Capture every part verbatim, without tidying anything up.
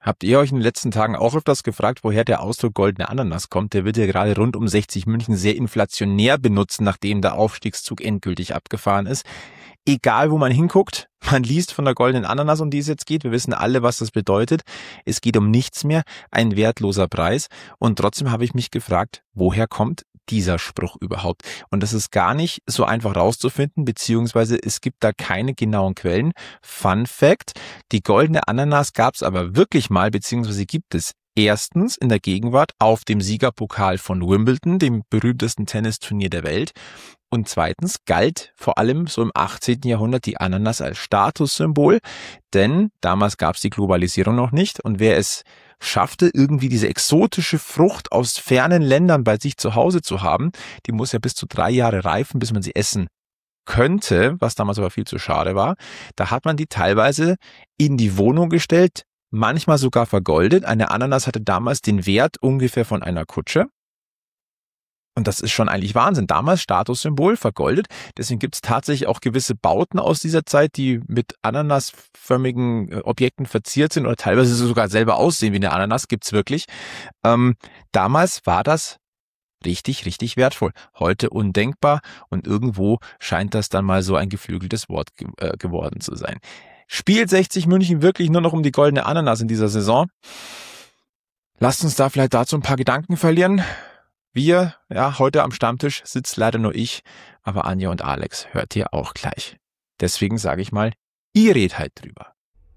Habt ihr euch in den letzten Tagen auch öfters gefragt, woher der Ausdruck goldene Ananas kommt? Der wird ja gerade rund um sechzig München sehr inflationär benutzt, nachdem der Aufstiegszug endgültig abgefahren ist. Egal, wo man hinguckt, man liest von der goldenen Ananas, um die es jetzt geht. Wir wissen alle, was das bedeutet. Es geht um nichts mehr, ein wertloser Preis. Und trotzdem habe ich mich gefragt, woher kommt dieser Spruch überhaupt? Und das ist gar nicht so einfach rauszufinden, beziehungsweise es gibt da keine genauen Quellen. Fun Fact, die goldene Ananas gab es aber wirklich mal, beziehungsweise gibt es erstens in der Gegenwart auf dem Siegerpokal von Wimbledon, dem berühmtesten Tennisturnier der Welt. Und zweitens galt vor allem so im achtzehnten Jahrhundert die Ananas als Statussymbol, denn damals gab es die Globalisierung noch nicht und wer es schaffte, irgendwie diese exotische Frucht aus fernen Ländern bei sich zu Hause zu haben, die muss ja bis zu drei Jahre reifen, bis man sie essen könnte, was damals aber viel zu schade war. Da hat man die teilweise in die Wohnung gestellt, manchmal sogar vergoldet. Eine Ananas hatte damals den Wert ungefähr von einer Kutsche. Und das ist schon eigentlich Wahnsinn. Damals Statussymbol, vergoldet. Deswegen gibt es tatsächlich auch gewisse Bauten aus dieser Zeit, die mit ananasförmigen Objekten verziert sind oder teilweise sogar selber aussehen wie eine Ananas. Gibt's wirklich. Ähm, damals war das richtig, richtig wertvoll. Heute undenkbar und irgendwo scheint das dann mal so ein geflügeltes Wort ge- äh, geworden zu sein. Spielt sechzig München wirklich nur noch um die goldene Ananas in dieser Saison? Lasst uns da vielleicht dazu ein paar Gedanken verlieren. Wir, ja, heute am Stammtisch sitzt leider nur ich, aber Anja und Alex hört ihr auch gleich. Deswegen sage ich mal, ihr redet halt drüber.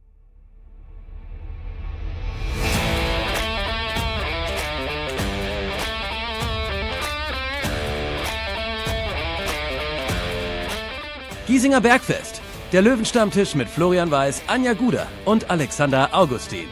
Giesinger Bergfest, der Löwenstammtisch mit Florian Weiß, Anja Guder und Alexander Augustin.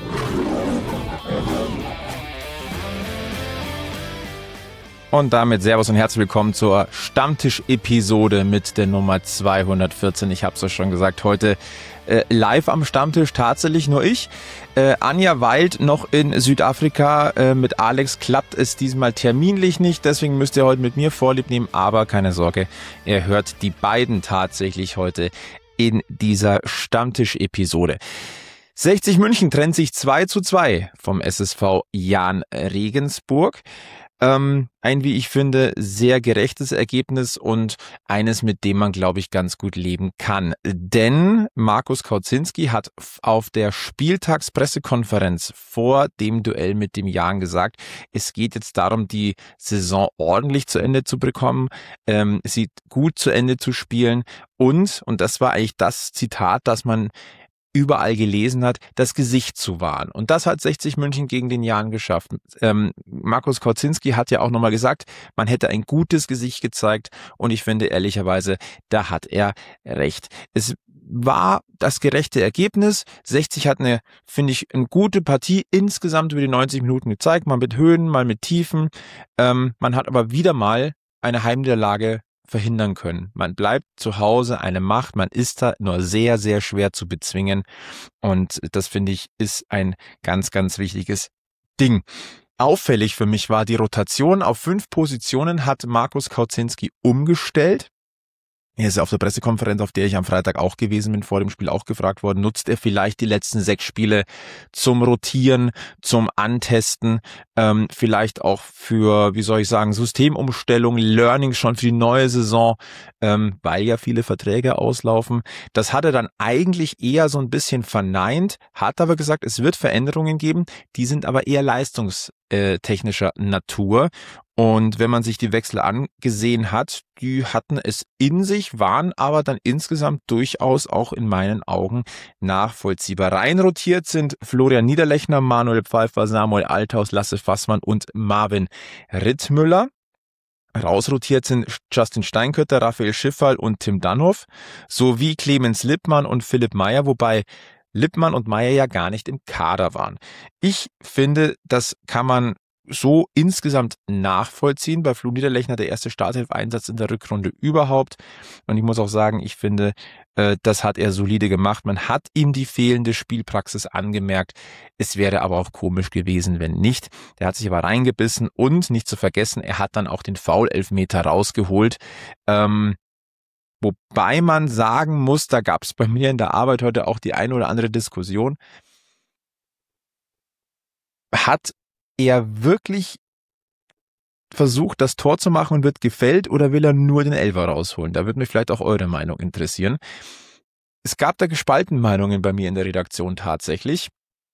Und damit Servus und herzlich willkommen zur Stammtisch-Episode mit der Nummer zweihundertvierzehn. Ich habe es euch schon gesagt, heute äh, live am Stammtisch tatsächlich nur ich. Äh, Anja weilt noch in Südafrika. Äh, mit Alex klappt es diesmal terminlich nicht, deswegen müsst ihr heute mit mir Vorlieb nehmen. Aber keine Sorge, ihr hört die beiden tatsächlich heute in dieser Stammtisch-Episode. sechzig München trennt sich zwei zu zwei vom S S V Jahn Regensburg. Ähm, ein, wie ich finde, sehr gerechtes Ergebnis und eines, mit dem man, glaube ich, ganz gut leben kann. Denn Markus Kauzinski hat auf der Spieltagspressekonferenz vor dem Duell mit dem Jahn gesagt, es geht jetzt darum, die Saison ordentlich zu Ende zu bekommen, ähm, sie gut zu Ende zu spielen und, und das war eigentlich das Zitat, das man überall gelesen hat, das Gesicht zu wahren. Und das hat sechzig München gegen den Jahn geschafft. Ähm, Markus Kauzinski hat ja auch nochmal gesagt, man hätte ein gutes Gesicht gezeigt und ich finde ehrlicherweise, da hat er recht. Es war das gerechte Ergebnis. sechzig hat eine, finde ich, eine gute Partie insgesamt über die neunzig Minuten gezeigt, mal mit Höhen, mal mit Tiefen. Ähm, man hat aber wieder mal eine Heimniederlage verhindern können. Man bleibt zu Hause eine Macht, man ist da nur sehr, sehr schwer zu bezwingen und das finde ich ist ein ganz, ganz wichtiges Ding. Auffällig für mich war die Rotation auf fünf Positionen hat Markus Kauzinski umgestellt. Er ist auf der Pressekonferenz, auf der ich am Freitag auch gewesen bin, vor dem Spiel auch gefragt worden, nutzt er vielleicht die letzten sechs Spiele zum Rotieren, zum Antesten, ähm, vielleicht auch für, wie soll ich sagen, Systemumstellung, Learning schon für die neue Saison, ähm, weil ja viele Verträge auslaufen. Das hat er dann eigentlich eher so ein bisschen verneint, hat aber gesagt, es wird Veränderungen geben, die sind aber eher leistungstechnischer Natur. Und wenn man sich die Wechsel angesehen hat, die hatten es in sich, waren aber dann insgesamt durchaus auch in meinen Augen nachvollziehbar. Reinrotiert sind Florian Niederlechner, Manuel Pfeiffer, Samuel Althaus, Lasse Fassmann und Marvin Rittmüller. Rausrotiert sind Justin Steinkötter, Raphael Schiffal und Tim Dannhoff, sowie Clemens Lippmann und Philipp Meyer, wobei Lippmann und Meyer ja gar nicht im Kader waren. Ich finde, das kann man so insgesamt nachvollziehen. Bei Flo Niederlechner der erste Startelf-Einsatz in der Rückrunde überhaupt. Und ich muss auch sagen, ich finde, äh, das hat er solide gemacht. Man hat ihm die fehlende Spielpraxis angemerkt. Es wäre aber auch komisch gewesen, wenn nicht. Der hat sich aber reingebissen und nicht zu vergessen, er hat dann auch den Foul-Elfmeter rausgeholt. Ähm, wobei man sagen muss, da gab es bei mir in der Arbeit heute auch die eine oder andere Diskussion. hat er wirklich versucht, das Tor zu machen und wird gefällt, oder will er nur den Elfer rausholen? Da würde mich vielleicht auch eure Meinung interessieren. Es gab da gespaltene Meinungen bei mir in der Redaktion tatsächlich.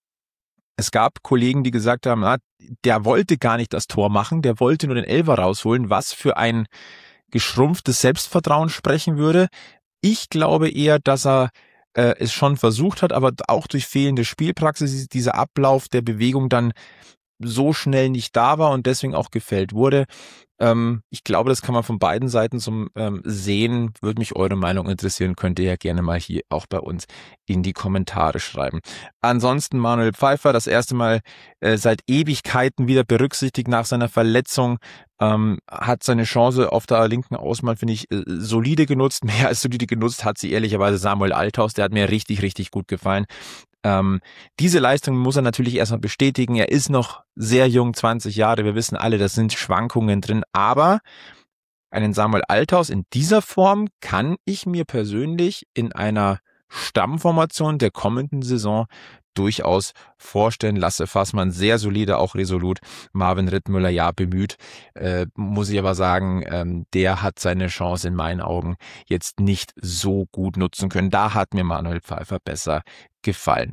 Es gab Kollegen, die gesagt haben, na, der wollte gar nicht das Tor machen, der wollte nur den Elfer rausholen, was für ein geschrumpftes Selbstvertrauen sprechen würde. Ich glaube eher, dass er äh, es schon versucht hat, aber auch durch fehlende Spielpraxis ist dieser Ablauf der Bewegung dann so schnell nicht da war und deswegen auch gefällt wurde. Ähm, ich glaube, das kann man von beiden Seiten zum ähm, sehen. Würde mich eure Meinung interessieren, könnt ihr ja gerne mal hier auch bei uns in die Kommentare schreiben. Ansonsten Manuel Pfeiffer, das erste Mal äh, seit Ewigkeiten wieder berücksichtigt nach seiner Verletzung, ähm, hat seine Chance auf der linken Außenbahn, finde ich, äh, solide genutzt. Mehr als solide genutzt hat sie ehrlicherweise Samuel Althaus. Der hat mir richtig, richtig gut gefallen. Ähm, diese Leistung muss er natürlich erstmal bestätigen. Er ist noch sehr jung, zwanzig Jahre. Wir wissen alle, das sind Schwankungen drin. Aber einen Samuel Althaus in dieser Form kann ich mir persönlich in einer Stammformation der kommenden Saison durchaus vorstellen. Lasse Fassmann sehr solide, auch resolut. Marvin Rittmüller, ja, bemüht. Äh, muss ich aber sagen, ähm, der hat seine Chance in meinen Augen jetzt nicht so gut nutzen können. Da hat mir Manuel Pfeiffer besser gefallen.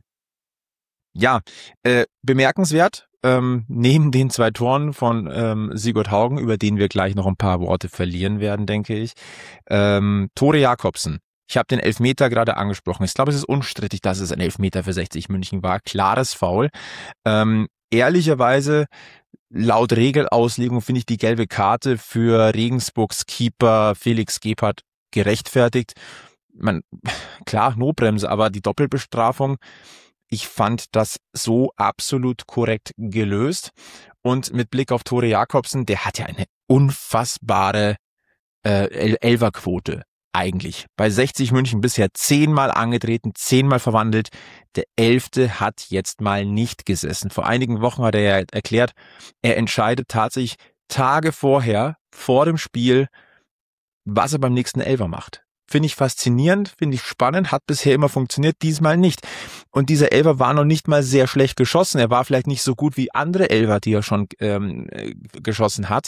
Ja, äh, bemerkenswert, ähm, neben den zwei Toren von ähm, Sigurd Haugen, über den wir gleich noch ein paar Worte verlieren werden, denke ich, ähm, Tore Jakobsen. Ich habe den Elfmeter gerade angesprochen. Ich glaube, es ist unstrittig, dass es ein Elfmeter für sechzig München war. Klares Foul. Ähm, ehrlicherweise, laut Regelauslegung finde ich die gelbe Karte für Regensburgs Keeper Felix Gebhardt gerechtfertigt. Man, klar, Notbremse, aber die Doppelbestrafung, ich fand das so absolut korrekt gelöst. Und mit Blick auf Tore Jakobsen, der hat ja eine unfassbare äh, Elferquote eigentlich. Bei sechzig München bisher zehnmal angetreten, zehnmal verwandelt. Der Elfte hat jetzt mal nicht gesessen. Vor einigen Wochen hat er ja erklärt, er entscheidet tatsächlich Tage vorher, vor dem Spiel, was er beim nächsten Elfer macht. Finde ich faszinierend, finde ich spannend, hat bisher immer funktioniert, diesmal nicht. Und dieser Elfer war noch nicht mal sehr schlecht geschossen. Er war vielleicht nicht so gut wie andere Elfer, die er schon ähm, geschossen hat.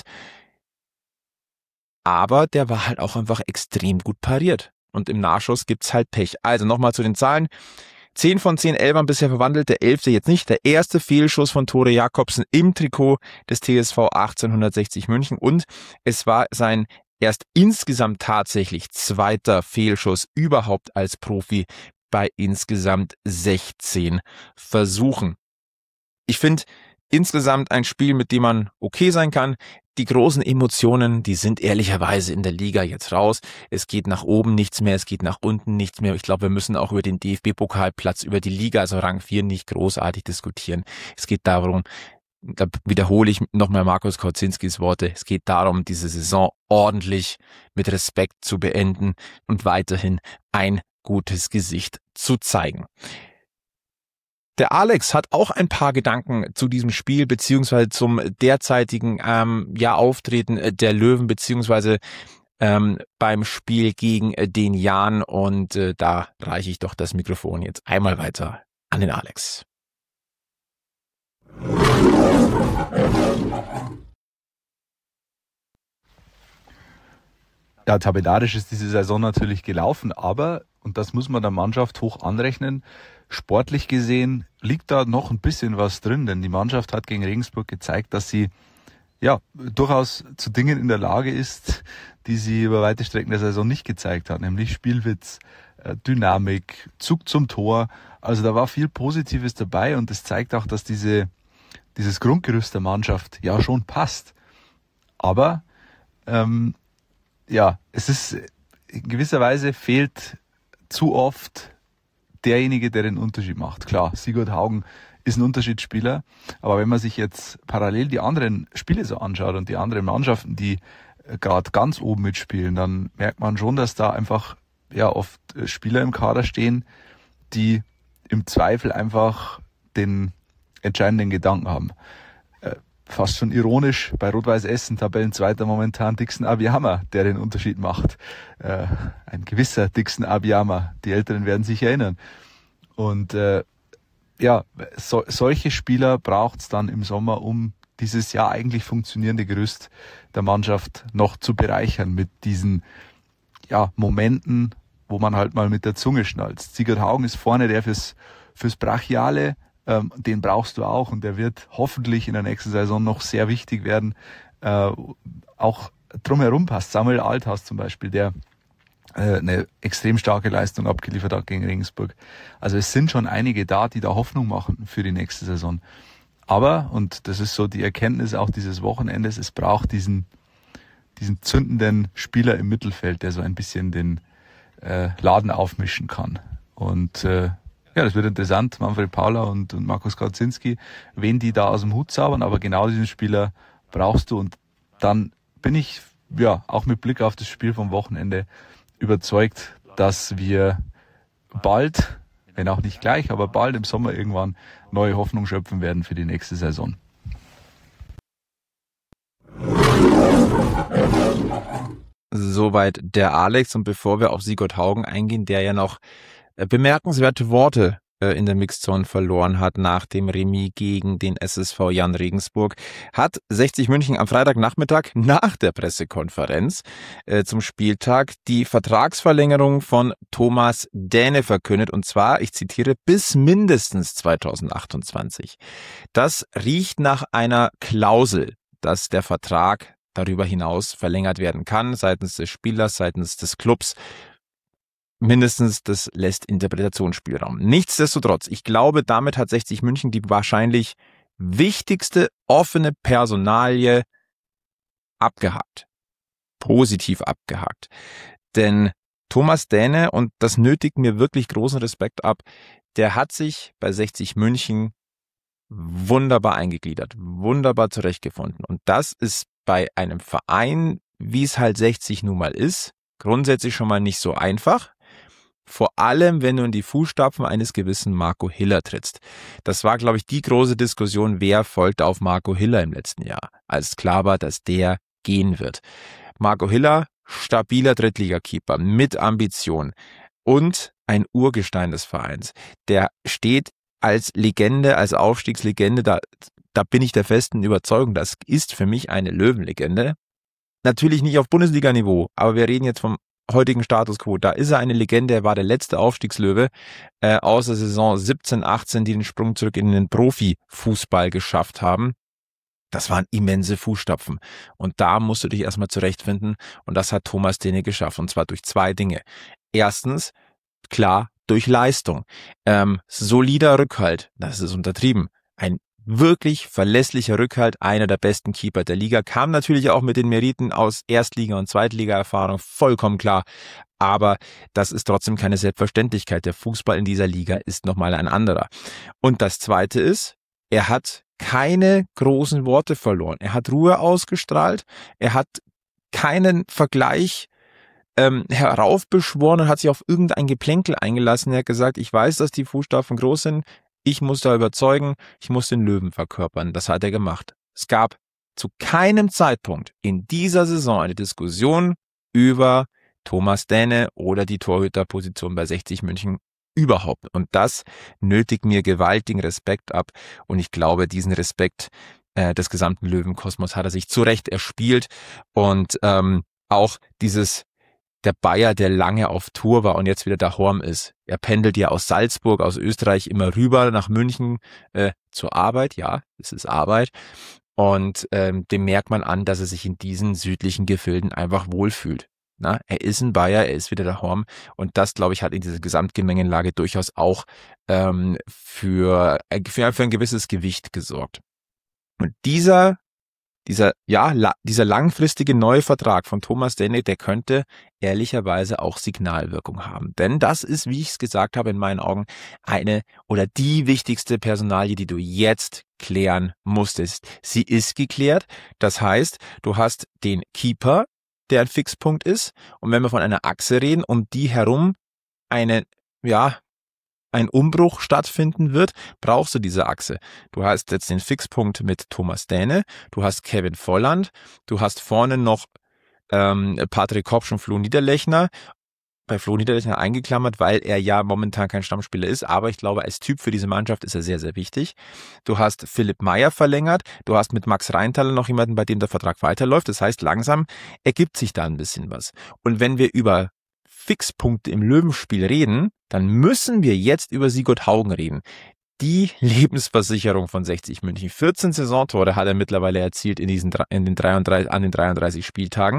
Aber der war halt auch einfach extrem gut pariert. Und im Nachschuss gibt's halt Pech. Also nochmal zu den Zahlen. zehn von zehn Elfern bisher verwandelt, der elfte jetzt nicht. Der erste Fehlschuss von Tore Jakobsen im Trikot des T S V achtzehnhundertsechzig München. Und es war sein erst insgesamt tatsächlich zweiter Fehlschuss überhaupt als Profi bei insgesamt sechzehn Versuchen. Ich finde insgesamt ein Spiel, mit dem man okay sein kann. Die großen Emotionen, die sind ehrlicherweise in der Liga jetzt raus. Es geht nach oben nichts mehr, es geht nach unten nichts mehr. Ich glaube, wir müssen auch über den D F B-Pokalplatz, über die Liga, also Rang vier, nicht großartig diskutieren. Es geht darum, da wiederhole ich nochmal Markus Kautzinskis Worte, es geht darum, diese Saison ordentlich mit Respekt zu beenden und weiterhin ein gutes Gesicht zu zeigen. Der Alex hat auch ein paar Gedanken zu diesem Spiel beziehungsweise zum derzeitigen ähm, ja, Auftreten der Löwen beziehungsweise ähm, beim Spiel gegen den Jan, und äh, da reiche ich doch das Mikrofon jetzt einmal weiter an den Alex. Ja, tabellarisch ist diese Saison natürlich gelaufen, aber, und das muss man der Mannschaft hoch anrechnen, sportlich gesehen liegt da noch ein bisschen was drin, denn die Mannschaft hat gegen Regensburg gezeigt, dass sie ja durchaus zu Dingen in der Lage ist, die sie über weite Strecken der Saison nicht gezeigt hat, nämlich Spielwitz, Dynamik, Zug zum Tor. Also da war viel Positives dabei, und das zeigt auch, dass diese dieses Grundgerüst der Mannschaft ja schon passt. Aber ähm, ja, es ist in gewisser Weise fehlt zu oft derjenige, der den Unterschied macht. Klar, Sigurd Haugen ist ein Unterschiedsspieler, aber wenn man sich jetzt parallel die anderen Spiele so anschaut und die anderen Mannschaften, die gerade ganz oben mitspielen, dann merkt man schon, dass da einfach ja oft Spieler im Kader stehen, die im Zweifel einfach den entscheidenden Gedanken haben. Äh, fast schon ironisch, bei Rot-Weiß Essen, Tabellenzweiter momentan Dixon Abiyama, der den Unterschied macht. Äh, ein gewisser Dixon Abiyama, die Älteren werden sich erinnern. Und äh, ja, so, solche Spieler braucht es dann im Sommer, um dieses ja eigentlich funktionierende Gerüst der Mannschaft noch zu bereichern mit diesen ja, Momenten, wo man halt mal mit der Zunge schnalzt. Sigurd Haugen ist vorne der fürs, fürs Brachiale, ähm, den brauchst du auch und der wird hoffentlich in der nächsten Saison noch sehr wichtig werden. Äh, auch drumherum passt Samuel Althaus zum Beispiel, der äh, eine extrem starke Leistung abgeliefert hat gegen Regensburg. Also es sind schon einige da, die da Hoffnung machen für die nächste Saison. Aber, und das ist so die Erkenntnis auch dieses Wochenendes, es braucht diesen, diesen zündenden Spieler im Mittelfeld, der so ein bisschen den äh, Laden aufmischen kann. Und äh, ja, das wird interessant, Manfred Paula und, und Markus Kautzinski, wen die da aus dem Hut zaubern, aber genau diesen Spieler brauchst du. Und dann bin ich, ja, auch mit Blick auf das Spiel vom Wochenende überzeugt, dass wir bald, wenn auch nicht gleich, aber bald im Sommer irgendwann neue Hoffnung schöpfen werden für die nächste Saison. Soweit der Alex. Und bevor wir auf Sigurd Haugen eingehen, der ja noch bemerkenswerte Worte in der Mixzone verloren hat nach dem Remis gegen den S S V Jan Regensburg, hat sechzig München am Freitagnachmittag nach der Pressekonferenz äh, zum Spieltag die Vertragsverlängerung von Thomas Däne verkündet, und zwar, ich zitiere, bis mindestens zweitausendachtundzwanzig. Das riecht nach einer Klausel, dass der Vertrag darüber hinaus verlängert werden kann, seitens des Spielers, seitens des Clubs. Mindestens, das lässt Interpretationsspielraum. Nichtsdestotrotz, ich glaube, damit hat sechzig München die wahrscheinlich wichtigste offene Personalie abgehakt. Positiv abgehakt. Denn Thomas Däne, und das nötigt mir wirklich großen Respekt ab, der hat sich bei sechzig München wunderbar eingegliedert, wunderbar zurechtgefunden. Und das ist bei einem Verein, wie es halt sechzig nun mal ist, grundsätzlich schon mal nicht so einfach. Vor allem, wenn du in die Fußstapfen eines gewissen Marco Hiller trittst. Das war, glaube ich, die große Diskussion, wer folgt auf Marco Hiller im letzten Jahr, als klar war, dass der gehen wird. Marco Hiller, stabiler Drittligakeeper mit Ambition und ein Urgestein des Vereins. Der steht als Legende, als Aufstiegslegende, da, da bin ich der festen Überzeugung, das ist für mich eine Löwenlegende. Natürlich nicht auf Bundesliga-Niveau, aber wir reden jetzt vom heutigen Status Quo. Da ist er eine Legende, er war der letzte Aufstiegslöwe äh, aus der Saison siebzehn achtzehn, die den Sprung zurück in den Profifußball geschafft haben. Das waren immense Fußstapfen. Und da musst du dich erstmal zurechtfinden. Und das hat Thomas Däne geschafft. Und zwar durch zwei Dinge. Erstens, klar, durch Leistung. Ähm, solider Rückhalt, das ist untertrieben. Ein wirklich verlässlicher Rückhalt, einer der besten Keeper der Liga, kam natürlich auch mit den Meriten aus Erstliga- und Zweitliga-Erfahrung, vollkommen klar, aber das ist trotzdem keine Selbstverständlichkeit. Der Fußball in dieser Liga ist nochmal ein anderer. Und das Zweite ist, er hat keine großen Worte verloren, er hat Ruhe ausgestrahlt, er hat keinen Vergleich ähm, heraufbeschworen und hat sich auf irgendein Geplänkel eingelassen. Er hat gesagt, ich weiß, dass die Fußstapfen groß sind, ich muss da überzeugen, ich muss den Löwen verkörpern. Das hat er gemacht. Es gab zu keinem Zeitpunkt in dieser Saison eine Diskussion über Thomas Däne oder die Torhüterposition bei sechzig München überhaupt. Und das nötigt mir gewaltigen Respekt ab. Und ich glaube, diesen Respekt äh, des gesamten Löwenkosmos hat er sich zu Recht erspielt. Und ähm, auch dieses der Bayer, der lange auf Tour war und jetzt wieder daheim ist. Er pendelt ja aus Salzburg, aus Österreich immer rüber nach München äh, zur Arbeit. Ja, es ist Arbeit. Und ähm, dem merkt man an, dass er sich in diesen südlichen Gefilden einfach wohlfühlt. Na, er ist ein Bayer, er ist wieder daheim. Und das, glaube ich, hat in dieser Gesamtgemengenlage durchaus auch ähm, für, für, für ein gewisses Gewicht gesorgt. Und dieser Dieser, ja, la, dieser langfristige neue Vertrag von Thomas Däne, der könnte ehrlicherweise auch Signalwirkung haben. Denn das ist, wie ich es gesagt habe, in meinen Augen eine oder die wichtigste Personalie, die du jetzt klären musstest. Sie ist geklärt. Das heißt, du hast den Keeper, der ein Fixpunkt ist. Und wenn wir von einer Achse reden, um die herum eine, ja, ein Umbruch stattfinden wird, brauchst du diese Achse. Du hast jetzt den Fixpunkt mit Thomas Däne, du hast Kevin Volland, du hast vorne noch ähm, Patrick Kopsch und Flo Niederlechner bei Flo Niederlechner eingeklammert, weil er ja momentan kein Stammspieler ist, aber ich glaube, als Typ für diese Mannschaft ist er sehr, sehr wichtig. Du hast Philipp Meyer verlängert, du hast mit Max Reintaler noch jemanden, bei dem der Vertrag weiterläuft, das heißt, langsam ergibt sich da ein bisschen was. Und wenn wir über Fixpunkte im Löwenspiel reden, dann müssen wir jetzt über Sigurd Haugen reden. Die Lebensversicherung von sechzig München. vierzehn Saisontore hat er mittlerweile erzielt in diesen, in den dreiunddreißig, an den dreiunddreißig Spieltagen.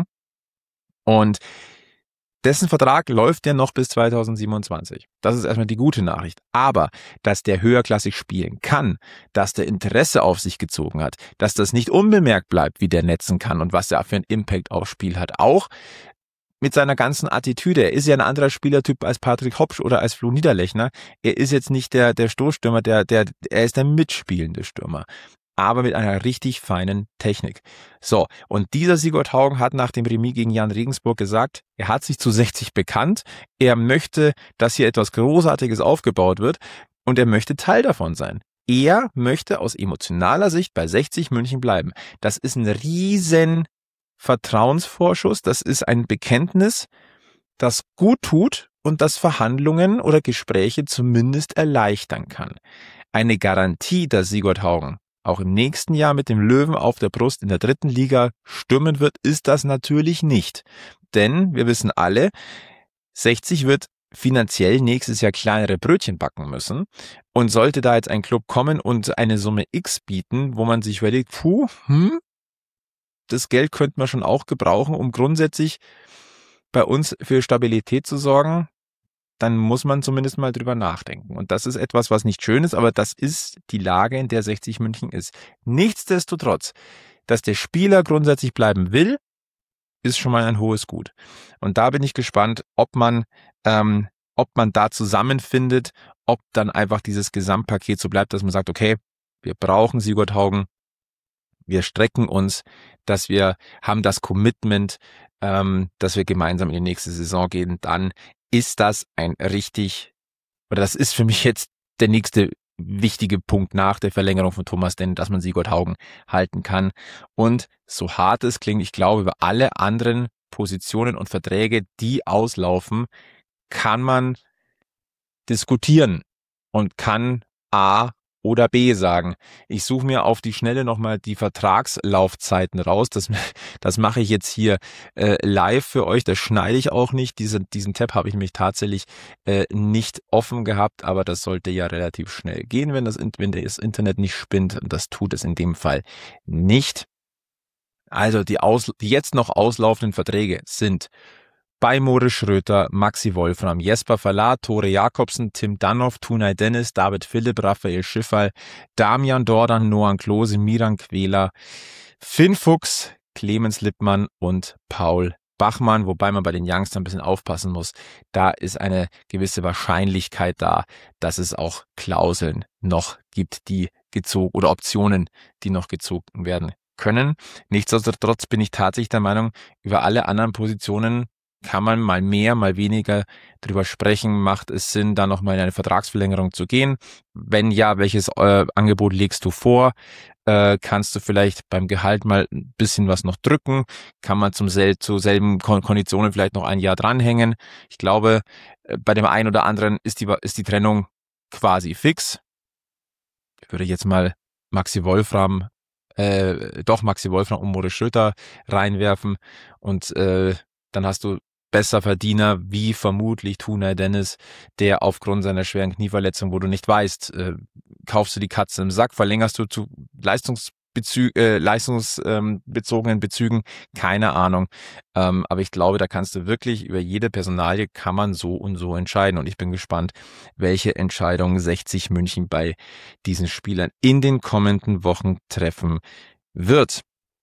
Und dessen Vertrag läuft ja noch bis zweitausendsiebenundzwanzig. Das ist erstmal die gute Nachricht. Aber, dass der höherklassig spielen kann, dass der Interesse auf sich gezogen hat, dass das nicht unbemerkt bleibt, wie der netzen kann und was er für einen Impact aufs Spiel hat. Auch mit seiner ganzen Attitüde. Er ist ja ein anderer Spielertyp als Patrick Hopsch oder als Flo Niederlechner. Er ist jetzt nicht der, der Stoßstürmer, der, der, er ist der mitspielende Stürmer. Aber mit einer richtig feinen Technik. So, und dieser Sigurd Haugen hat nach dem Remis gegen Jan Regensburg gesagt, er hat sich zu sechzig bekannt, er möchte, dass hier etwas Großartiges aufgebaut wird und er möchte Teil davon sein. Er möchte aus emotionaler Sicht bei sechzig München bleiben. Das ist ein riesen Vertrauensvorschuss, das ist ein Bekenntnis, das gut tut und das Verhandlungen oder Gespräche zumindest erleichtern kann. Eine Garantie, dass Sigurd Haugen auch im nächsten Jahr mit dem Löwen auf der Brust in der dritten Liga stürmen wird, ist das natürlich nicht. Denn wir wissen alle, sechzig wird finanziell nächstes Jahr kleinere Brötchen backen müssen. Und sollte da jetzt ein Club kommen und eine Summe X bieten, wo man sich überlegt, puh, hm, das Geld könnte man schon auch gebrauchen, um grundsätzlich bei uns für Stabilität zu sorgen, dann muss man zumindest mal drüber nachdenken. Und das ist etwas, was nicht schön ist, aber das ist die Lage, in der sechzig München ist. Nichtsdestotrotz, dass der Spieler grundsätzlich bleiben will, ist schon mal ein hohes Gut. Und da bin ich gespannt, ob man, ähm, ob man da zusammenfindet, ob dann einfach dieses Gesamtpaket so bleibt, dass man sagt, okay, wir brauchen Sigurd Haugen, wir strecken uns, dass wir haben das Commitment, ähm, dass wir gemeinsam in die nächste Saison gehen, dann ist das ein richtig, oder das ist für mich jetzt der nächste wichtige Punkt nach der Verlängerung von Thomas Denn, dass man Sigurd Haugen halten kann. Und so hart es klingt, ich glaube, über alle anderen Positionen und Verträge, die auslaufen, kann man diskutieren und kann A oder B sagen. Ich suche mir auf die Schnelle nochmal die Vertragslaufzeiten raus. Das, das mache ich jetzt hier äh, live für euch. Das schneide ich auch nicht. Diese, diesen Tab habe ich mich tatsächlich äh, nicht offen gehabt, aber das sollte ja relativ schnell gehen, wenn das, wenn das Internet nicht spinnt. Und das tut es in dem Fall nicht. Also die, aus, die jetzt noch auslaufenden Verträge sind bei Moritz Schröter, Maxi Wolfram, Jesper Verlat, Tore Jakobsen, Tim Danhoff, Tunay Dennis, David Philipp, Raphael Schifferl, Damian Dordan, Noan Klose, Miran Quäler, Finn Fuchs, Clemens Lippmann und Paul Bachmann, wobei man bei den Youngsters ein bisschen aufpassen muss. Da ist eine gewisse Wahrscheinlichkeit da, dass es auch Klauseln noch gibt, die gezogen oder Optionen, die noch gezogen werden können. Nichtsdestotrotz bin ich tatsächlich der Meinung, über alle anderen Positionen kann man mal mehr, mal weniger drüber sprechen. Macht es Sinn, da nochmal in eine Vertragsverlängerung zu gehen? Wenn ja, welches äh, Angebot legst du vor? Äh, kannst du vielleicht beim Gehalt mal ein bisschen was noch drücken? Kann man zum sel- zu selben Kon- Konditionen vielleicht noch ein Jahr dranhängen? Ich glaube, äh, bei dem einen oder anderen ist die, ist die Trennung quasi fix. Ich würde jetzt mal Maxi Wolfram, äh, doch Maxi Wolfram und Moritz Schröter reinwerfen und äh, dann hast du besser Verdiener wie vermutlich Tunay Dennis, der aufgrund seiner schweren Knieverletzung, wo du nicht weißt, äh, kaufst du die Katze im Sack, verlängerst du zu Leistungsbezü- äh, leistungsbezogenen Bezügen, keine Ahnung. Ähm, aber ich glaube, da kannst du wirklich über jede Personalie kann man so und so entscheiden. Und ich bin gespannt, welche Entscheidung sechzig München bei diesen Spielern in den kommenden Wochen treffen wird.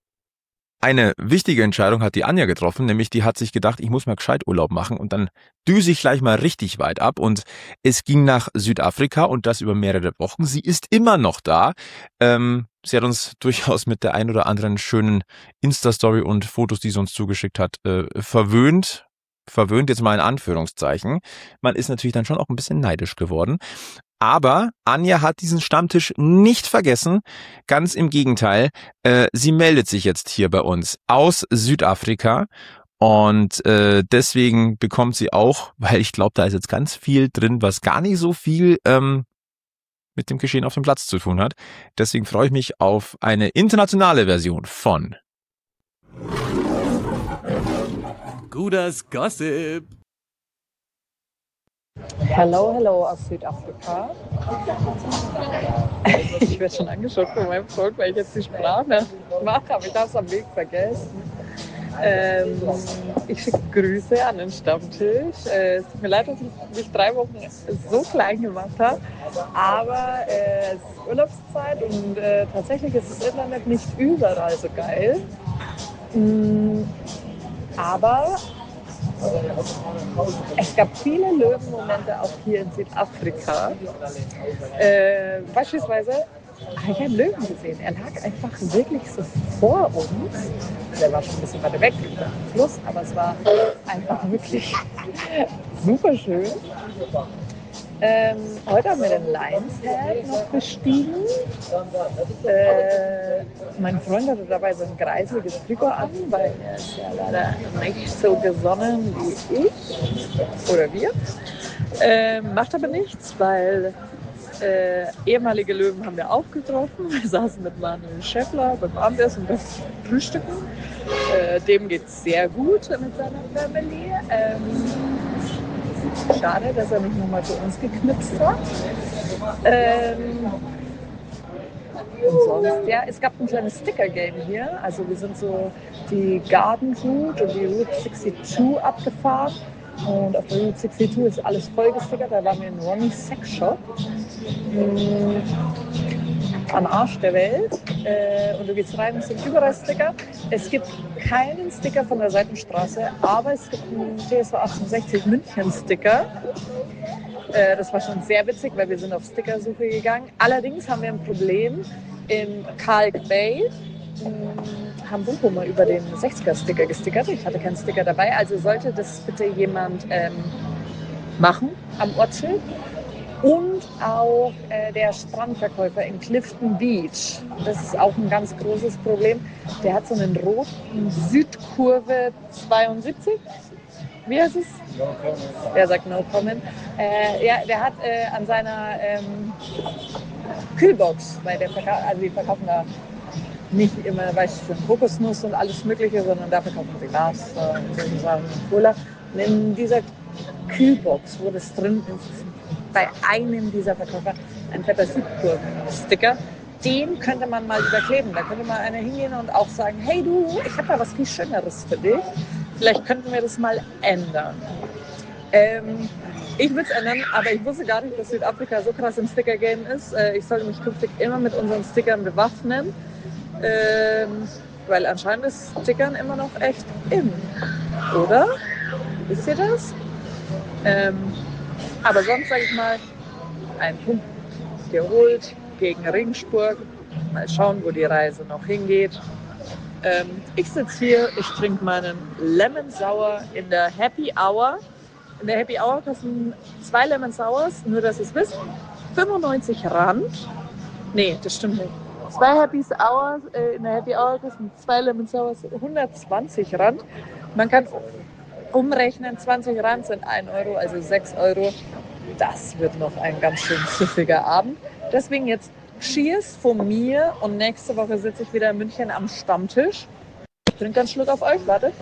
Eine wichtige Entscheidung hat die Anja getroffen, nämlich die hat sich gedacht, ich muss mal gescheit Urlaub machen und dann düse ich gleich mal richtig weit ab und es ging nach Südafrika und das über mehrere Wochen. Sie ist immer noch da. Ähm, sie hat uns durchaus mit der ein oder anderen schönen Insta-Story und Fotos, die sie uns zugeschickt hat, äh, verwöhnt. Verwöhnt jetzt mal in Anführungszeichen. Man ist natürlich dann schon auch ein bisschen neidisch geworden. Aber Anja hat diesen Stammtisch nicht vergessen. Ganz im Gegenteil. Äh, sie meldet sich jetzt hier bei uns aus Südafrika Und äh, deswegen bekommt sie auch, weil ich glaube, da ist jetzt ganz viel drin, was gar nicht so viel ähm, mit dem Geschehen auf dem Platz zu tun hat. Deswegen freue ich mich auf eine internationale Version von Guders Gossip. Hello, hello aus Südafrika. Ich werde schon angeschaut von meinem Volk, weil ich jetzt die Sprache mache, aber ich habe es am Weg vergessen. Ähm, ich schicke Grüße an den Stammtisch. Äh, es tut mir leid, dass ich mich drei Wochen so klein gemacht habe, aber äh, es ist Urlaubszeit und äh, tatsächlich ist das Internet nicht überall so geil. Mm, aber es gab viele Löwenmomente auch hier in Südafrika. Äh, beispielsweise habe ich einen Löwen gesehen. Er lag einfach wirklich so vor uns. Der war schon ein bisschen weiter weg über den Fluss, aber es war einfach wirklich super schön. Ähm, heute haben wir den Lions Head noch bestiegen. Äh, mein Freund hatte dabei so ein greiseliges Trikot an, weil er ist ja leider nicht so gesonnen wie ich oder wir. Äh, macht aber nichts, weil äh, ehemalige Löwen haben wir auch getroffen. Wir saßen mit Manuel Schäffler beim Abendessen und beim Frühstücken. Äh, dem geht es sehr gut mit seiner Family. Ähm, Schade, dass er nicht nochmal zu uns geknipst hat. Ähm, und sonst, ja, es gab ein kleines Sticker-Game hier. Also wir sind so die Garden Route und die Route zweiundsechzig abgefahren. Und auf der Route zweiundsechzig ist alles voll gestickert. Da waren wir in Ronnie's Sex Shop. Mhm. Am Arsch der Welt. Äh, und du gehst rein, es sind überall Sticker. Es gibt keinen Sticker von der Seitenstraße, aber es gibt einen T S V achtundsechzig München Sticker. Äh, das war schon sehr witzig, weil wir sind auf Stickersuche gegangen. Allerdings haben wir ein Problem. In Kalk Bay mh, haben Bochumer über den sechziger Sticker gestickert. Ich hatte keinen Sticker dabei, also sollte das bitte jemand ähm, machen am Ortsschild. Und auch äh, der Strandverkäufer in Clifton Beach. Das ist auch ein ganz großes Problem. Der hat so einen roten Südkurve zweiundsiebzig. Wie heißt es? No comment. Er sagt no comment. Äh, ja, der hat äh, an seiner ähm, Kühlbox, weil der verkauft, also die verkaufen da nicht immer, weißt du, Kokosnuss und alles Mögliche, sondern da verkaufen sie Wasser und solche Sachen und Cola. Und in dieser Kühlbox, wo das drin ist, bei einem dieser Verkäufer ein fetter Südkurven-Sticker. Den könnte man mal überkleben. Da könnte mal einer hingehen und auch sagen, hey du, ich habe da was viel Schöneres für dich. Vielleicht könnten wir das mal ändern. Ähm, ich würde es ändern, aber ich wusste gar nicht, dass Südafrika so krass im Sticker-Game ist. Äh, ich sollte mich künftig immer mit unseren Stickern bewaffnen. Ähm, weil anscheinend ist Stickern immer noch echt in. Oder? Wisst ihr das? Ähm, Aber sonst sage ich mal, ein Punkt geholt gegen Regensburg. Mal schauen, wo die Reise noch hingeht. Ähm, ich sitze hier, ich trinke meinen Lemon Sour in der Happy Hour. In der Happy Hour kosten zwei Lemon Sours, nur dass ihr es wisst, fünfundneunzig Rand. Nee, das stimmt nicht. Zwei Happy Hours äh, in der Happy Hour kosten zwei Lemon Sours hundertzwanzig Rand. Man kann umrechnen, zwanzig Rand sind ein Euro, also sechs Euro. Das wird noch ein ganz schön süffiger Abend. Deswegen jetzt Cheers von mir und nächste Woche sitze ich wieder in München am Stammtisch. Ich trinke einen Schluck auf euch, wartet.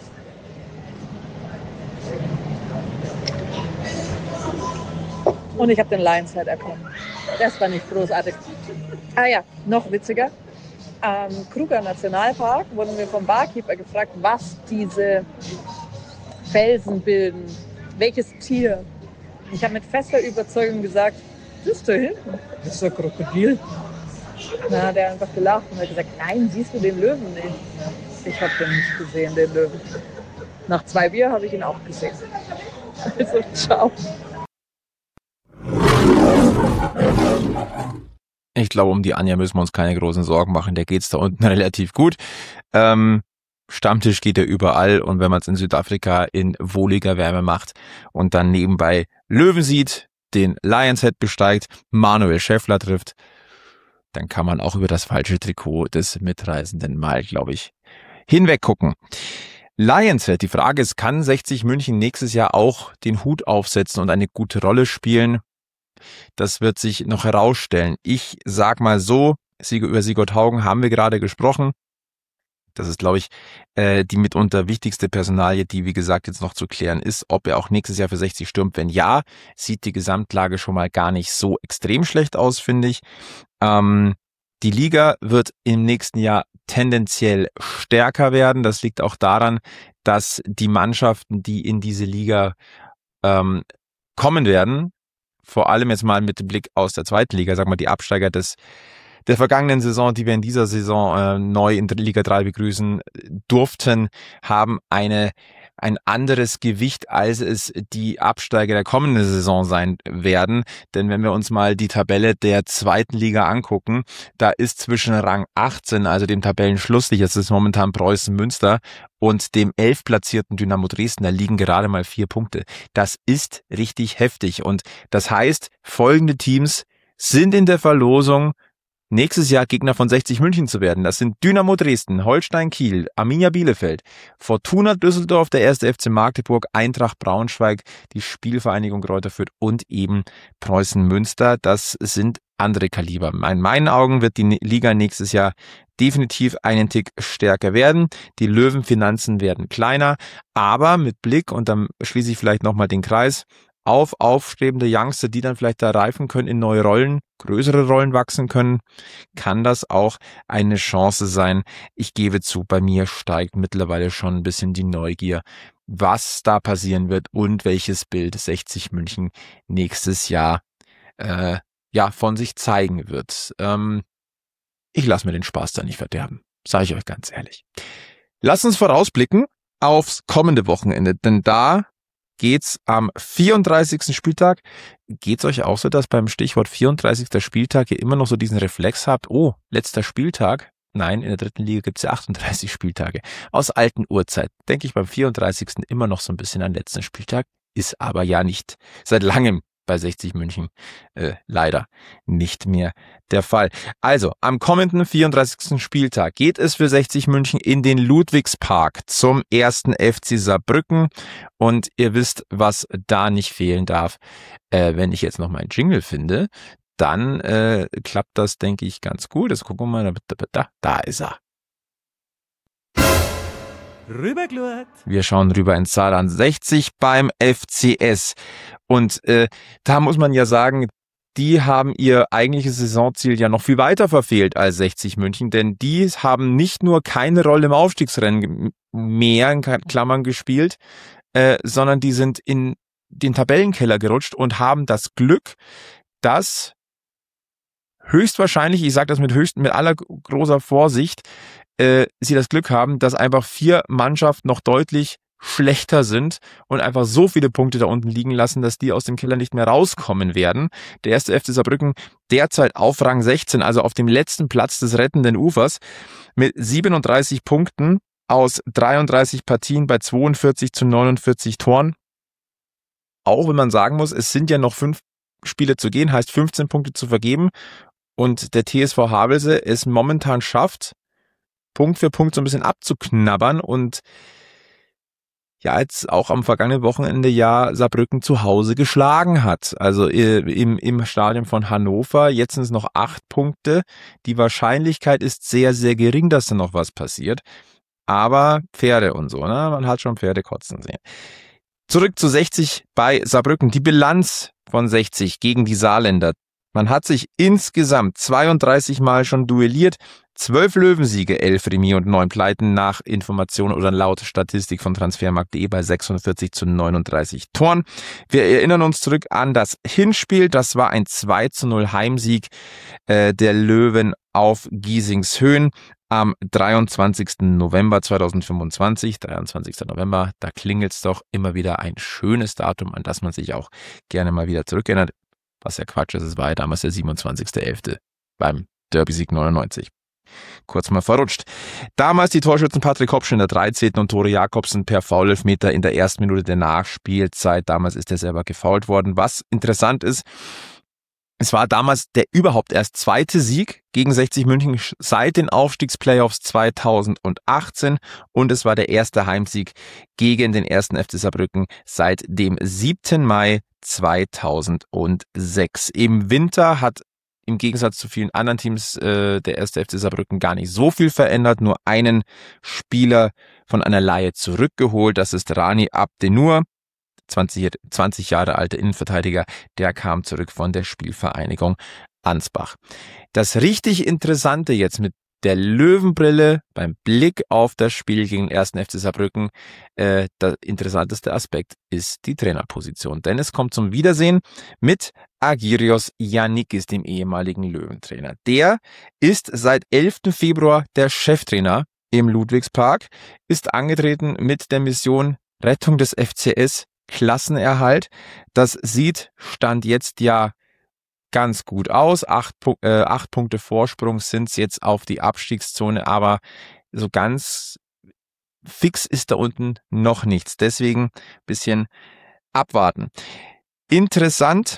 Und ich habe den Lions Head erkannt. Das war nicht großartig. Ah ja, noch witziger. Am Kruger Nationalpark wurden wir vom Barkeeper gefragt, was diese Felsen bilden. Welches Tier? Ich habe mit fester Überzeugung gesagt, das ist da hinten. Das ist ein Krokodil. Na, der hat einfach gelacht und hat gesagt, nein, siehst du den Löwen nicht? Ich habe den nicht gesehen, den Löwen. Nach zwei Bier habe ich ihn auch gesehen. Also, ciao. Ich glaube, um die Anja müssen wir uns keine großen Sorgen machen. Der geht's da unten relativ gut. Ähm, Stammtisch geht ja überall und wenn man es in Südafrika in wohliger Wärme macht und dann nebenbei Löwen sieht, den Lions Head besteigt, Manuel Schäffler trifft, dann kann man auch über das falsche Trikot des Mitreisenden mal, glaube ich, hinweg gucken. Lions. Die Frage ist, kann sechzig München nächstes Jahr auch den Hut aufsetzen und eine gute Rolle spielen? Das wird sich noch herausstellen. Ich sag mal so, über Sigurd Haugen haben wir gerade gesprochen. Das ist, glaube ich, die mitunter wichtigste Personalie, die, wie gesagt, jetzt noch zu klären ist, ob er auch nächstes Jahr für sechzig stürmt. Wenn ja, sieht die Gesamtlage schon mal gar nicht so extrem schlecht aus, finde ich. Ähm, die Liga wird im nächsten Jahr tendenziell stärker werden. Das liegt auch daran, dass die Mannschaften, die in diese Liga ähm, kommen werden, vor allem jetzt mal mit dem Blick aus der zweiten Liga, sag mal die Absteiger des der vergangenen Saison, die wir in dieser Saison äh, neu in Liga drei begrüßen durften, haben eine ein anderes Gewicht, als es die Absteiger der kommenden Saison sein werden. Denn wenn wir uns mal die Tabelle der zweiten Liga angucken, da ist zwischen Rang achtzehn, also dem Tabellenschlusslicht, das ist momentan Preußen Münster, und dem elf platzierten Dynamo Dresden, da liegen gerade mal vier Punkte. Das ist richtig heftig. Und das heißt, folgende Teams sind in der Verlosung, nächstes Jahr Gegner von sechzig München zu werden. Das sind Dynamo Dresden, Holstein Kiel, Arminia Bielefeld, Fortuna Düsseldorf, der erste F C Magdeburg, Eintracht Braunschweig, die Spielvereinigung Greuther Fürth und eben Preußen Münster. Das sind andere Kaliber. In meinen Augen wird die Liga nächstes Jahr definitiv einen Tick stärker werden. Die Löwenfinanzen werden kleiner, aber mit Blick, und dann schließe ich vielleicht nochmal den Kreis, auf aufstrebende Youngster, die dann vielleicht da reifen können, in neue Rollen, größere Rollen wachsen können, kann das auch eine Chance sein. Ich gebe zu, bei mir steigt mittlerweile schon ein bisschen die Neugier, was da passieren wird und welches Bild sechzig München nächstes Jahr äh, ja von sich zeigen wird. Ähm, ich lasse mir den Spaß da nicht verderben, sage ich euch ganz ehrlich. Lasst uns vorausblicken aufs kommende Wochenende, denn da geht's am vierunddreißigsten Spieltag. Geht's euch auch so, dass beim Stichwort vierunddreißigster Spieltag ihr immer noch so diesen Reflex habt, oh, letzter Spieltag? Nein, in der dritten Liga gibt's ja achtunddreißig Spieltage. Aus alten Urzeiten denke ich beim vierunddreißigsten immer noch so ein bisschen an den letzten Spieltag, ist aber ja nicht seit langem bei sechzig München äh, leider nicht mehr der Fall. Also, am kommenden vierunddreißigsten Spieltag geht es für sechzig München in den Ludwigspark zum ersten F C Saarbrücken. Und ihr wisst, was da nicht fehlen darf. Äh, wenn ich jetzt noch mal einen Jingle finde, dann äh, klappt das, denke ich, ganz gut. Das gucken wir mal. Da, da ist er. Rübergeschaut. Wir schauen rüber ins Saarland. sechzig beim F C S. Und äh, da muss man ja sagen, die haben ihr eigentliches Saisonziel ja noch viel weiter verfehlt als sechzig München, denn die haben nicht nur keine Rolle im Aufstiegsrennen mehr in Klammern gespielt, äh, sondern die sind in den Tabellenkeller gerutscht und haben das Glück, dass höchstwahrscheinlich, ich sage das mit höchst, mit aller großer Vorsicht, äh, sie das Glück haben, dass einfach vier Mannschaften noch deutlich schlechter sind und einfach so viele Punkte da unten liegen lassen, dass die aus dem Keller nicht mehr rauskommen werden. Der erste F C Saarbrücken derzeit auf Rang sechzehn, also auf dem letzten Platz des rettenden Ufers, mit siebenunddreißig Punkten aus dreiunddreißig Partien bei zweiundvierzig zu neunundvierzig Toren. Auch wenn man sagen muss, es sind ja noch fünf Spiele zu gehen, heißt fünfzehn Punkte zu vergeben, und der T S V Havelse es momentan schafft, Punkt für Punkt so ein bisschen abzuknabbern und ja jetzt auch am vergangenen Wochenende ja Saarbrücken zu Hause geschlagen hat. Also im, im Stadion von Hannover. Jetzt sind es noch acht Punkte. Die Wahrscheinlichkeit ist sehr, sehr gering, dass da noch was passiert. Aber Pferde und so, ne? Man hat schon Pferde kotzen sehen. Zurück zu sechzig bei Saarbrücken. Die Bilanz von sechzig gegen die Saarländer. Man hat sich insgesamt zweiunddreißig Mal schon duelliert. zwölf Löwensiege, elf Remis und neun Pleiten nach Information oder laut Statistik von transfermarkt punkt de bei sechsundvierzig zu neununddreißig Toren. Wir erinnern uns zurück an das Hinspiel. Das war ein zwei zu null Heimsieg äh, der Löwen auf Giesingshöhen am dreiundzwanzigsten November zweitausendfünfundzwanzig. dreiundzwanzigsten November, da klingelt's doch immer wieder ein schönes Datum, an das man sich auch gerne mal wieder zurückerinnert. Was ja Quatsch ist, es war ja damals der siebenundzwanzigster elfter beim Derby-Sieg neunundneunzig. Kurz mal verrutscht. Damals die Torschützen Patrick Hopsch in der dreizehnten und Tore Jakobsen per Foulelfmeter in der ersten Minute der Nachspielzeit. Damals ist er selber gefoult worden. Was interessant ist, Es war damals der überhaupt erst zweite Sieg gegen sechzig München seit den Aufstiegsplayoffs zweitausendachtzehn und es war der erste Heimsieg gegen den ersten F C Saarbrücken seit dem siebten Mai zweitausendsechs. Im Winter hat im Gegensatz zu vielen anderen Teams äh, der erste F C Saarbrücken gar nicht so viel verändert, nur einen Spieler von einer Leihe zurückgeholt, das ist Rani Abdenur. zwanzig Jahre alter Innenverteidiger, der kam zurück von der Spielvereinigung Ansbach. Das richtig Interessante jetzt mit der Löwenbrille beim Blick auf das Spiel gegen den ersten F C Saarbrücken, äh, der interessanteste Aspekt ist die Trainerposition. Denn es kommt zum Wiedersehen mit Agirios Yannikis, dem ehemaligen Löwentrainer. Der ist seit elften Februar der Cheftrainer im Ludwigspark, ist angetreten mit der Mission Rettung des F C S, Klassenerhalt. Das sieht Stand jetzt ja ganz gut aus. Acht, äh, acht Punkte Vorsprung sind es jetzt auf die Abstiegszone, aber so ganz fix ist da unten noch nichts. Deswegen ein bisschen abwarten. Interessant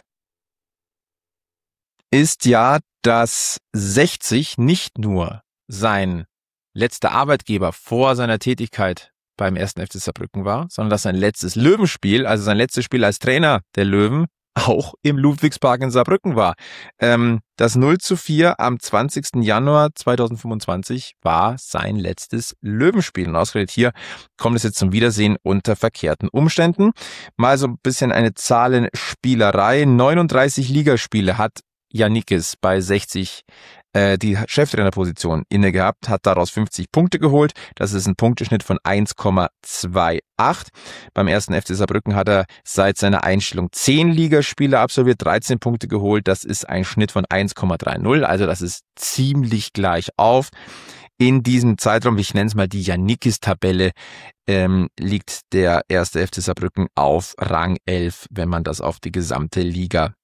ist ja, dass sechzig nicht nur sein letzter Arbeitgeber vor seiner Tätigkeit beim ersten F C Saarbrücken war, sondern dass sein letztes Löwenspiel, also sein letztes Spiel als Trainer der Löwen, auch im Ludwigspark in Saarbrücken war. Ähm, das null zu vier am zwanzigsten Januar zweitausendfünfundzwanzig war sein letztes Löwenspiel. Und ausgerechnet hier kommt es jetzt zum Wiedersehen unter verkehrten Umständen. Mal so ein bisschen eine Zahlenspielerei. neununddreißig Ligaspiele hat Yannikis bei sechzig äh, die Cheftrainerposition inne gehabt, hat daraus fünfzig Punkte geholt. Das ist ein Punkteschnitt von eins Komma achtundzwanzig. Beim ersten F C Saarbrücken hat er seit seiner Einstellung zehn Ligaspiele absolviert, dreizehn Punkte geholt. Das ist ein Schnitt von eins Komma dreißig, also das ist ziemlich gleich auf. In diesem Zeitraum, ich nenne es mal die Yannikis-Tabelle, ähm, liegt der erste F C Saarbrücken auf Rang elf, wenn man das auf die gesamte Liga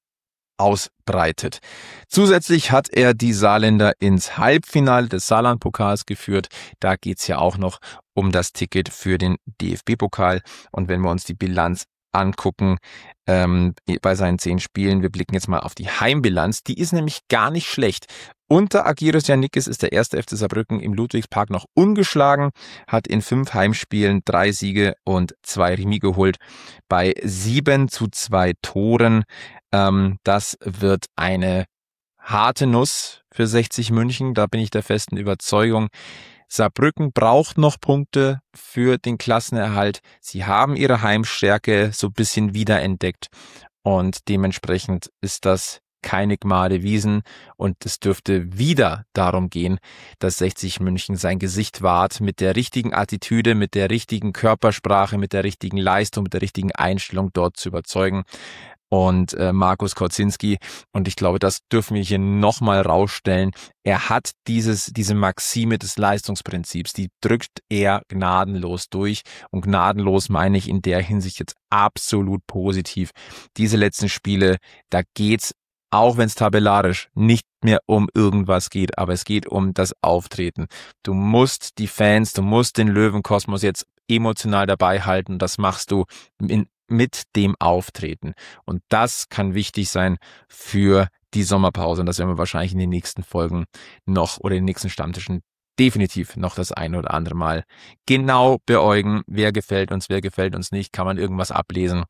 ausbreitet. Zusätzlich hat er die Saarländer ins Halbfinale des Saarland-Pokals geführt. Da geht's ja auch noch um das Ticket für den D F B-Pokal. Und wenn wir uns die Bilanz angucken ähm, bei seinen zehn Spielen, wir blicken jetzt mal auf die Heimbilanz, die ist nämlich gar nicht schlecht. Unter Agirios Yannikis ist der erste F C Saarbrücken im Ludwigspark noch ungeschlagen, hat in fünf Heimspielen drei Siege und zwei Remis geholt bei sieben zu zwei Toren. Ähm, das wird eine harte Nuss für sechzig München, da bin ich der festen Überzeugung. Saarbrücken braucht noch Punkte für den Klassenerhalt. Sie haben ihre Heimstärke so ein bisschen wiederentdeckt und dementsprechend ist das keine Gmade Wiesen und es dürfte wieder darum gehen, dass sechzig München sein Gesicht wahrt mit der richtigen Attitüde, mit der richtigen Körpersprache, mit der richtigen Leistung, mit der richtigen Einstellung dort zu überzeugen. Und äh, Markus Korzinski, und ich glaube, das dürfen wir hier nochmal rausstellen, er hat dieses diese Maxime des Leistungsprinzips, die drückt er gnadenlos durch und gnadenlos meine ich in der Hinsicht jetzt absolut positiv. Diese letzten Spiele, da geht's, auch wenn es tabellarisch nicht mehr um irgendwas geht, aber es geht um das Auftreten. Du musst die Fans, du musst den Löwenkosmos jetzt emotional dabei halten, das machst du in mit dem Auftreten. Und das kann wichtig sein für die Sommerpause. Und das werden wir wahrscheinlich in den nächsten Folgen noch oder in den nächsten Stammtischen definitiv noch das eine oder andere Mal genau beäugen. Wer gefällt uns, wer gefällt uns nicht, kann man irgendwas ablesen.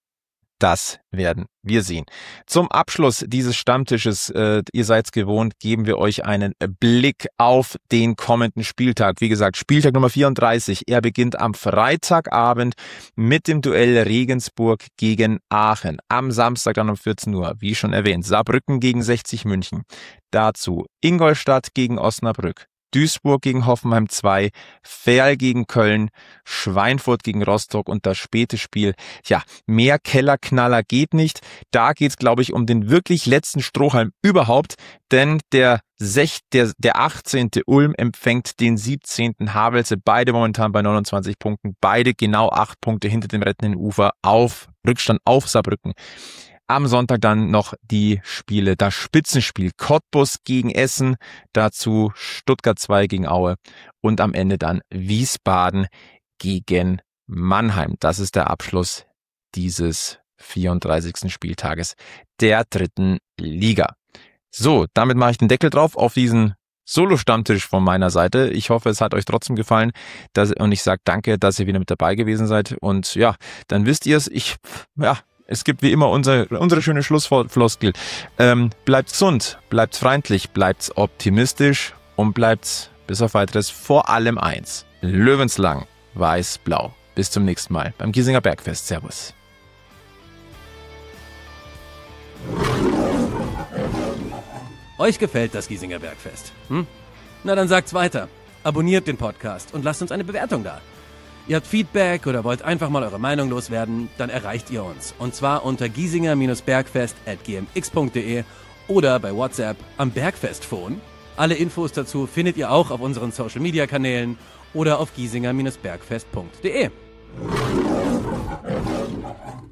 Das werden wir sehen. Zum Abschluss dieses Stammtisches, äh, ihr seid's gewohnt, geben wir euch einen Blick auf den kommenden Spieltag. Wie gesagt, Spieltag Nummer vierunddreißig. Er beginnt am Freitagabend mit dem Duell Regensburg gegen Aachen. Am Samstag dann um vierzehn Uhr, wie schon erwähnt, Saarbrücken gegen sechzig München. Dazu Ingolstadt gegen Osnabrück. Duisburg gegen Hoffenheim zwei, Verl gegen Köln, Schweinfurt gegen Rostock und das späte Spiel. Ja, mehr Kellerknaller geht nicht. Da geht's, glaube ich, um den wirklich letzten Strohhalm überhaupt, denn der Sech, der, der achtzehnte Ulm empfängt den siebzehnten Havelse, beide momentan bei neunundzwanzig Punkten, beide genau acht Punkte hinter dem rettenden Ufer auf Rückstand auf Saarbrücken. Am Sonntag dann noch die Spiele, das Spitzenspiel Cottbus gegen Essen, dazu Stuttgart zwei gegen Aue und am Ende dann Wiesbaden gegen Mannheim. Das ist der Abschluss dieses vierunddreißigsten Spieltages der dritten Liga. So, damit mache ich den Deckel drauf auf diesen Solo-Stammtisch von meiner Seite. Ich hoffe, es hat euch trotzdem gefallen dass, und ich sage danke, dass ihr wieder mit dabei gewesen seid. Und ja, dann wisst ihr es. Ich, ja, es gibt wie immer unser, unsere schöne Schlussfloskel. Ähm, bleibt gesund, bleibt freundlich, bleibt optimistisch und bleibt bis auf weiteres vor allem eins. Löwenslang, weiß-blau. Bis zum nächsten Mal beim Giesinger Bergfest. Servus. Euch gefällt das Giesinger Bergfest? Hm? Na dann sagt's weiter. Abonniert den Podcast und lasst uns eine Bewertung da. Ihr habt Feedback oder wollt einfach mal eure Meinung loswerden, dann erreicht ihr uns. Und zwar unter giesinger-bergfest at g m x punkt d e oder bei WhatsApp am Bergfestphone. Alle Infos dazu findet ihr auch auf unseren Social-Media-Kanälen oder auf giesinger-bergfest punkt d e.